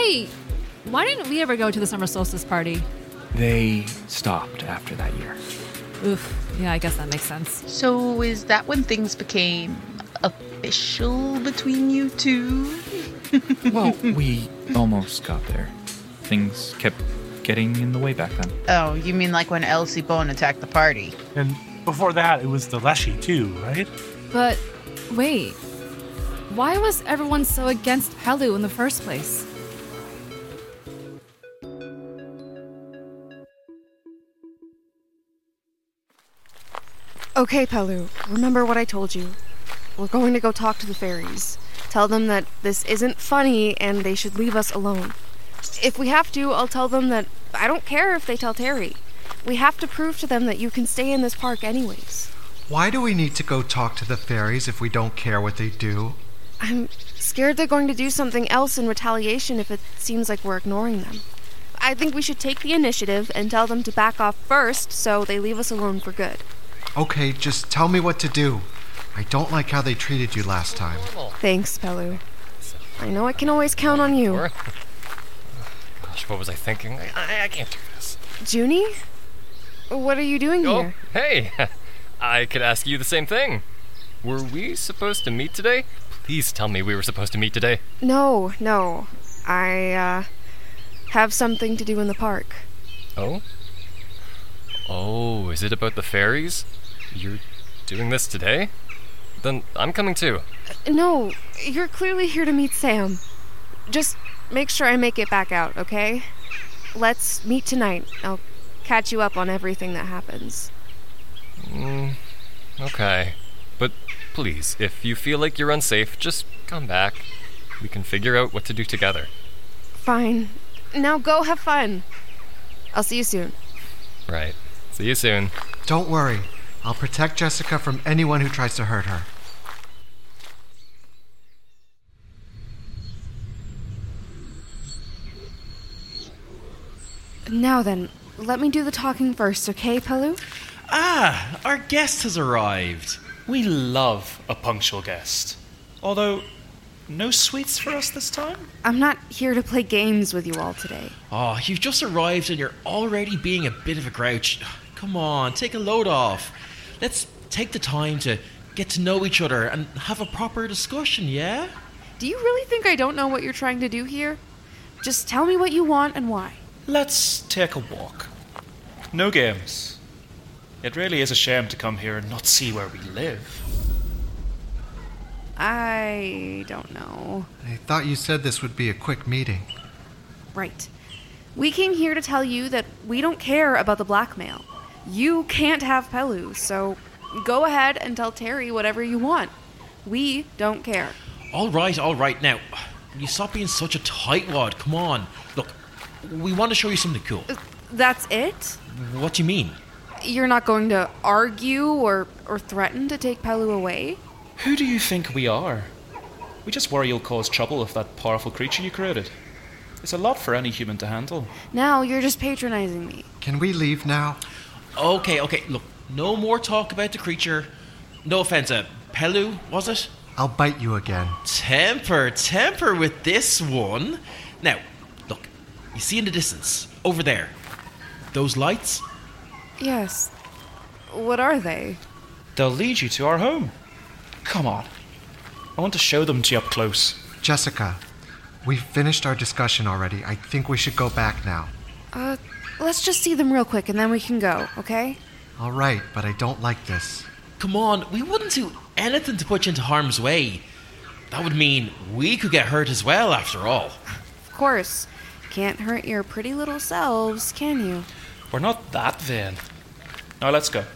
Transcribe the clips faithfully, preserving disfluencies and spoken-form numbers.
Wait, why didn't we ever go to the summer solstice party? They stopped after that year. Oof, yeah, I guess that makes sense. So is that when things became official between you two? Well, we almost got there. Things kept getting in the way back then. Oh, you mean like when Elsie Bone attacked the party? And before that, it was the Leshy too, right? But, wait. Why was everyone so against Pelu in the first place? Okay, Pelu, remember what I told you. We're going to go talk to the fairies. Tell them that this isn't funny and they should leave us alone. If we have to, I'll tell them that I don't care if they tell Terry. We have to prove to them that you can stay in this park anyways. Why do we need to go talk to the fairies if we don't care what they do? I'm scared they're going to do something else in retaliation if it seems like we're ignoring them. I think we should take the initiative and tell them to back off first so they leave us alone for good. Okay, just tell me what to do. I don't like how they treated you last time. Thanks, Pelu. I know I can always count on you. Gosh, what was I thinking? I, I, I can't do this. Junie? What are you doing oh, here? Hey! I could ask you the same thing. Were we supposed to meet today? Please tell me we were supposed to meet today. No, no. I, uh, have something to do in the park. Oh? Oh, is it about the fairies? You're doing this today? Then I'm coming too. No, you're clearly here to meet Sam. Just make sure I make it back out, okay? Let's meet tonight. I'll catch you up on everything that happens. Mm, okay. But please, if you feel like you're unsafe, just come back. We can figure out what to do together. Fine. Now go have fun. I'll see you soon. Right. See you soon. Don't worry. I'll protect Jessica from anyone who tries to hurt her. Now then, let me do the talking first, okay, Pelu? Ah, our guest has arrived. We love a punctual guest. Although, no sweets for us this time? I'm not here to play games with you all today. Oh, you've just arrived and you're already being a bit of a grouch. Come on, take a load off. Let's take the time to get to know each other and have a proper discussion, yeah? Do you really think I don't know what you're trying to do here? Just tell me what you want and why. Let's take a walk. No games. It really is a shame to come here and not see where we live. I don't know. I thought you said this would be a quick meeting. Right. We came here to tell you that we don't care about the blackmail. You can't have Pelu, so go ahead and tell Terry whatever you want. We don't care. All right, all right. Now, you stop being such a tightwad. Come on. Look, we want to show you something cool. Uh, that's it? What do you mean? You're not going to argue or, or threaten to take Pelu away? Who do you think we are? We just worry you'll cause trouble with that powerful creature you created. It's a lot for any human to handle. Now you're just patronizing me. Can we leave now? Okay, okay. Look, no more talk about the creature. No offense, uh, Pelu, was it? I'll bite you again. Temper, temper with this one. Now, look, you see in the distance, over there, those lights? Yes. What are they? They'll lead you to our home. Come on. I want to show them to you up close. Jessica, we've finished our discussion already. I think we should go back now. Uh, let's just see them real quick and then we can go, okay? All right, but I don't like this. Come on, we wouldn't do anything to put you into harm's way. That would mean we could get hurt as well, after all. Of course. Can't hurt your pretty little selves, can you? We're not that vain. Now let's go.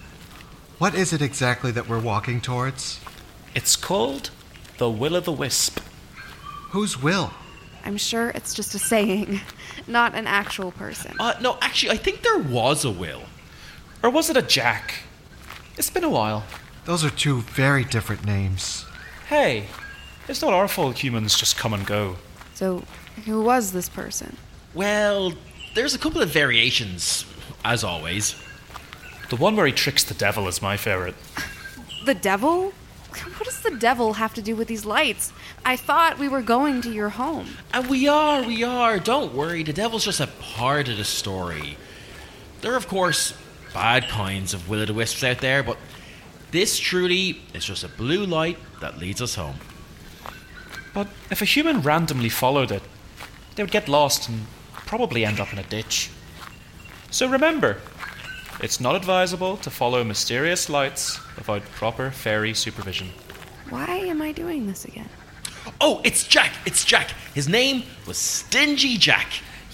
What is it exactly that we're walking towards? It's called the Will-o'-the-Wisp. Who's Will? I'm sure it's just a saying, not an actual person. Uh, no, actually, I think there was a Will. Or was it a Jack? It's been a while. Those are two very different names. Hey, it's not our fault humans just come and go. So, who was this person? Well, there's a couple of variations, as always. The one where he tricks the devil is my favourite. The devil? What does does the devil have to do with these lights? I thought we were going to your home. And we are, we are. Don't worry, the devil's just a part of the story. There are, of course, bad kinds of will-o'-the-wisps out there, but this truly is just a blue light that leads us home. But if a human randomly followed it, they would get lost and probably end up in a ditch. So remember, it's not advisable to follow mysterious lights without proper fairy supervision. Why am I doing this again? Oh, it's Jack! It's Jack! His name was Stingy Jack.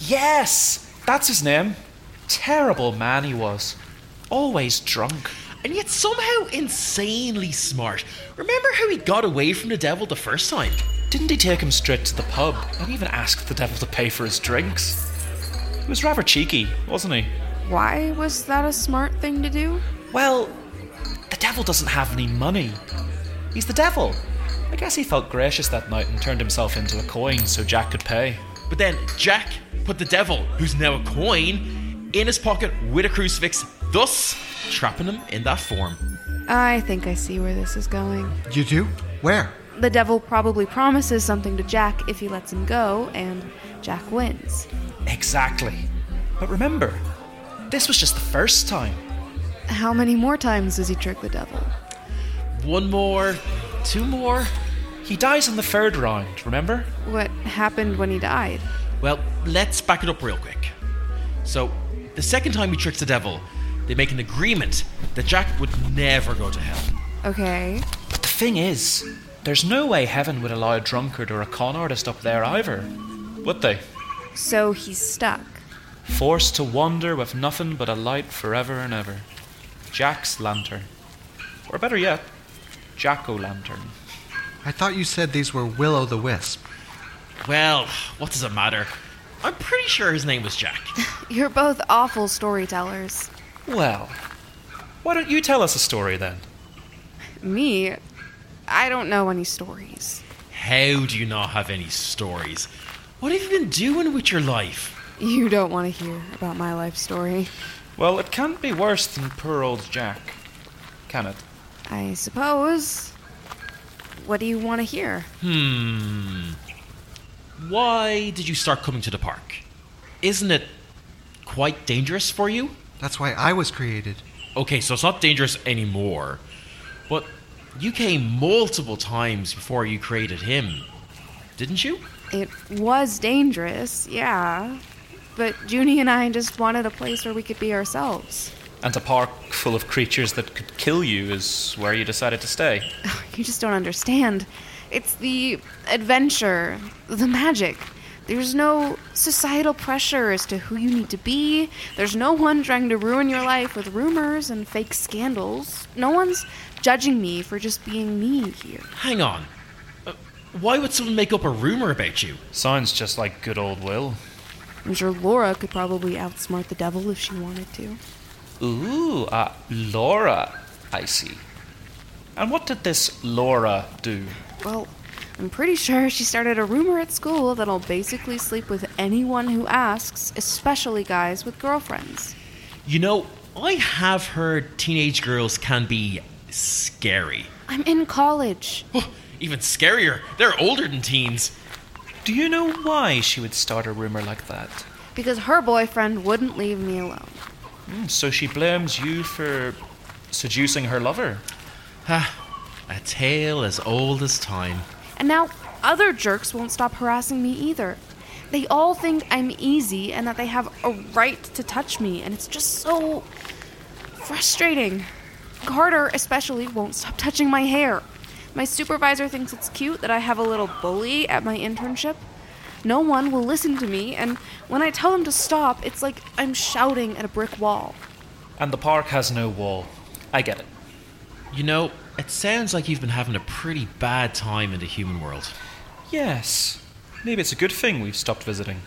Yes! That's his name. Terrible man he was. Always drunk. And yet somehow insanely smart. Remember how he got away from the devil the first time? Didn't he take him straight to the pub and even ask the devil to pay for his drinks? He was rather cheeky, wasn't he? Why was that a smart thing to do? Well, the devil doesn't have any money. He's the devil. I guess he felt gracious that night and turned himself into a coin so Jack could pay. But then Jack put the devil, who's now a coin, in his pocket with a crucifix, thus trapping him in that form. I think I see where this is going. You do? Where? The devil probably promises something to Jack if he lets him go, and Jack wins. Exactly. But remember, this was just the first time. How many more times does he trick the devil? One more, two more. He dies in the third round, remember? What happened when he died? Well, let's back it up real quick. So, the second time he tricks the devil, they make an agreement that Jack would never go to hell. Okay. But the thing is, there's no way heaven would allow a drunkard or a con artist up there either, would they? So he's stuck. Forced to wander with nothing but a light forever and ever. Jack's lantern. Or better yet, Jack-o'-lantern. I thought you said these were Will-o'-the-Wisp. Well, what does it matter? I'm pretty sure his name was Jack. You're both awful storytellers. Well, why don't you tell us a story then? Me? I don't know any stories. How do you not have any stories? What have you been doing with your life? You don't want to hear about my life story. Well, it can't be worse than poor old Jack, can it? I suppose. What do you want to hear? Hmm. Why did you start coming to the park? Isn't it quite dangerous for you? That's why I was created. Okay, so it's not dangerous anymore. But you came multiple times before you created him, didn't you? It was dangerous, yeah. But Junie and I just wanted a place where we could be ourselves. And a park full of creatures that could kill you is where you decided to stay. You just don't understand. It's the adventure, the magic. There's no societal pressure as to who you need to be. There's no one trying to ruin your life with rumors and fake scandals. No one's judging me for just being me here. Hang on. Uh, why would someone make up a rumor about you? Sounds just like good old Will. I'm sure Laura could probably outsmart the devil if she wanted to. Ooh, uh, Laura, I see. And what did this Laura do? Well, I'm pretty sure she started a rumor at school that I'll basically sleep with anyone who asks, especially guys with girlfriends. You know, I have heard teenage girls can be scary. I'm in college. Oh, even scarier. They're older than teens. Do you know why she would start a rumor like that? Because her boyfriend wouldn't leave me alone. Mm, so she blames you for seducing her lover? Ah, a tale as old as time. And now other jerks won't stop harassing me either. They all think I'm easy and that they have a right to touch me, and it's just so frustrating. Carter especially won't stop touching my hair. My supervisor thinks it's cute that I have a little bully at my internship. No one will listen to me, and when I tell them to stop, it's like I'm shouting at a brick wall. And the park has no wall. I get it. You know, it sounds like you've been having a pretty bad time in the human world. Yes. Maybe it's a good thing we've stopped visiting.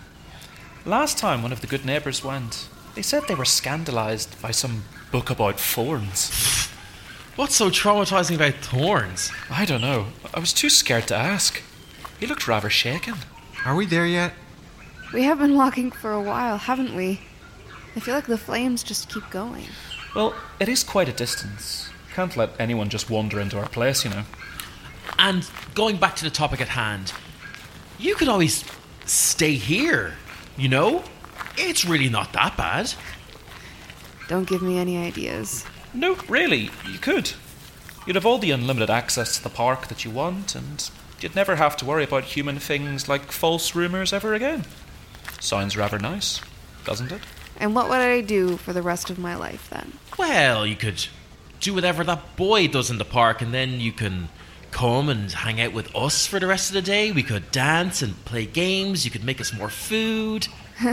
Last time one of the good neighbours went, they said they were scandalised by some book about thorns. What's so traumatizing about thorns? I don't know. I was too scared to ask. He looked rather shaken. Are we there yet? We have been walking for a while, haven't we? I feel like the flames just keep going. Well, it is quite a distance. Can't let anyone just wander into our place, you know. And going back to the topic at hand, you could always stay here, you know? It's really not that bad. Don't give me any ideas. No, really, you could. You'd have all the unlimited access to the park that you want, and you'd never have to worry about human things like false rumours ever again. Sounds rather nice, doesn't it? And what would I do for the rest of my life then? Well, you could do whatever that boy does in the park, and then you can come and hang out with us for the rest of the day. We could dance and play games. You could make us more food.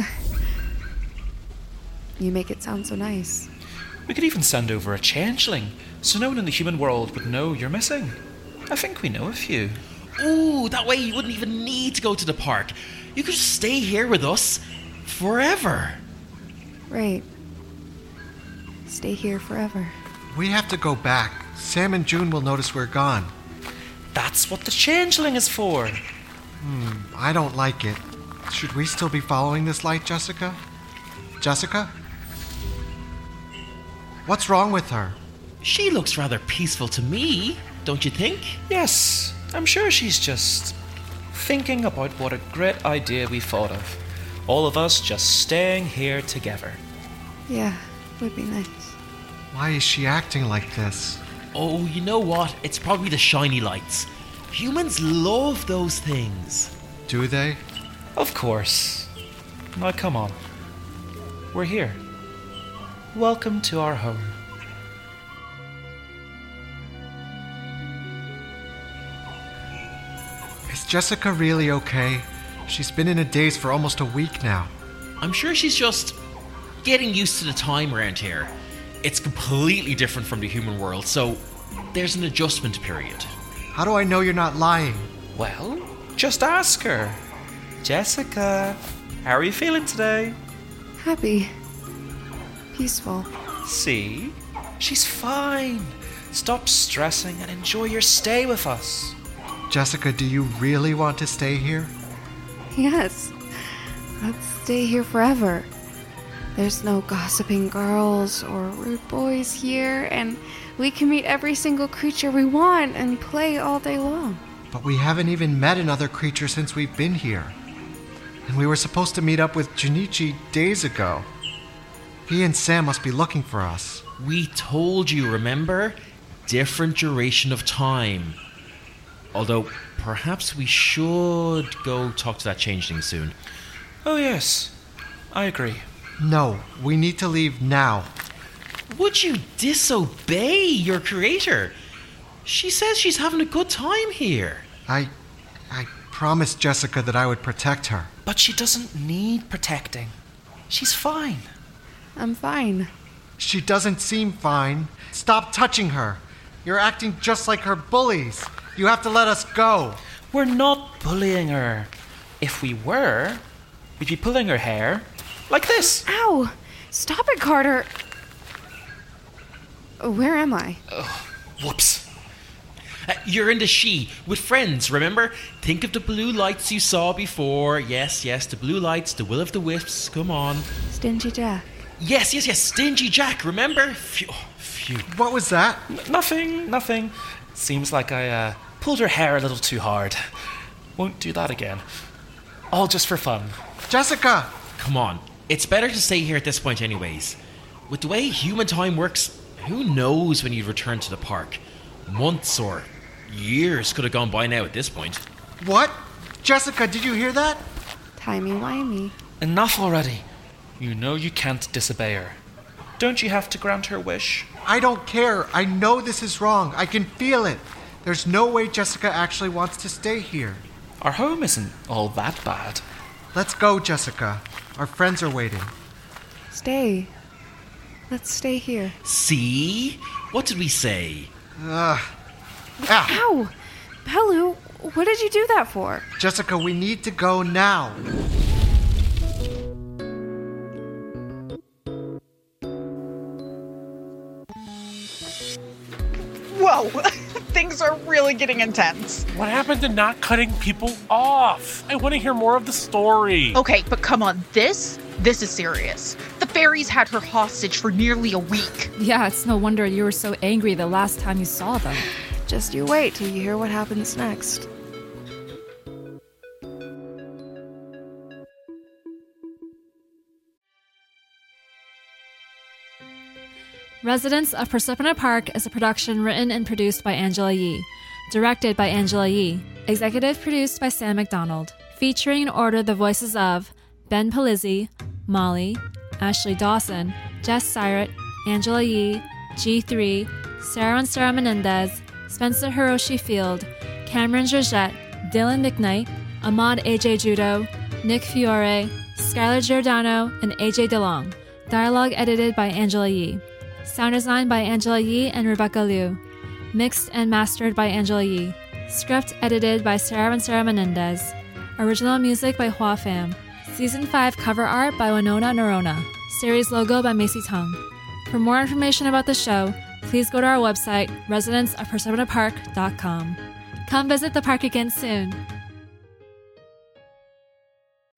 You make it sound so nice. We could even send over a changeling, so no one in the human world would know you're missing. I think we know a few. Ooh, that way you wouldn't even need to go to the park. You could just stay here with us forever. Right. Stay here forever. We have to go back. Sam and June will notice we're gone. That's what the changeling is for. Hmm, I don't like it. Should we still be following this light, Jessica? Jessica? What's wrong with her? She looks rather peaceful to me, don't you think? Yes, I'm sure she's just thinking about what a great idea we thought of. All of us just staying here together. Yeah, would be nice. Why is she acting like this? Oh, you know what? It's probably the shiny lights. Humans love those things. Do they? Of course. Now come on. We're here. Welcome to our home. Is Jessica really okay? She's been in a daze for almost a week now. I'm sure she's just getting used to the time around here. It's completely different from the human world, so there's an adjustment period. How do I know you're not lying? Well, just ask her. Jessica, how are you feeling today? Happy. Peaceful. See? She's fine. Stop stressing and enjoy your stay with us. Jessica, do you really want to stay here? Yes. Let's stay here forever. There's no gossiping girls or rude boys here, and we can meet every single creature we want and play all day long. But we haven't even met another creature since we've been here. And we were supposed to meet up with Junichi days ago. He and Sam must be looking for us. We told you, remember? Different duration of time. Although, perhaps we should go talk to that changeling soon. Oh yes, I agree. No, we need to leave now. Would you disobey your creator? She says she's having a good time here. I... I promised Jessica that I would protect her. But she doesn't need protecting. She's fine. I'm fine. She doesn't seem fine. Stop touching her. You're acting just like her bullies. You have to let us go. We're not bullying her. If we were, we'd be pulling her hair like this. Ow! Stop it, Carter! Where am I? Oh, whoops. Uh, you're in the She with friends, remember? Think of the blue lights you saw before. Yes, yes, the blue lights, the will of the wisps. Come on. Stingy Jack. Yes, yes, yes, Stingy Jack, remember? Phew. Oh, phew. What was that? N- nothing, nothing. Seems like I uh, pulled her hair a little too hard. Won't do that again. All just for fun. Jessica! Come on. It's better to stay here at this point anyways. With the way human time works, who knows when you'd return to the park? Months or years could have gone by now at this point. What? Jessica, did you hear that? Timey-wimey. Enough already. You know you can't disobey her. Don't you have to grant her wish? I don't care. I know this is wrong. I can feel it. There's no way Jessica actually wants to stay here. Our home isn't all that bad. Let's go, Jessica. Our friends are waiting. Stay. Let's stay here. See? What did we say? Ugh. Ah. Ow! Pelu, what did you do that for? Jessica, we need to go now. Whoa, things are really getting intense. What happened to not cutting people off? I want to hear more of the story. Okay, but come on, this, this is serious. The fairies had her hostage for nearly a week. Yeah, it's no wonder you were so angry the last time you saw them. Just you wait till you hear what happens next. Residents of Persephone Park is a production written and produced by Angela Yee. Directed by Angela Yee. Executive produced by Sam McDonald. Featuring in order the voices of Ben Palizzi, Molly, Ashley Dawson, Jess Syrett, Angela Yee, G three, Sarah and Sarah Menendez, Spencer Hiroshi Field, Cameron Georgette, Dylan McKnight, Ahmad A J Judo, Nick Fiore, Skylar Giordano, and A J DeLong. Dialogue edited by Angela Yee. Sound design by Angela Yee and Rebecca Liu. Mixed and mastered by Angela Yee. Script edited by Sarah and Sarah Menendez. Original music by Hua Pham. Season five cover art by Winona Norona. Series logo by Macy Tung. For more information about the show, please go to our website, residents of persephone park dot com. Come visit the park again soon.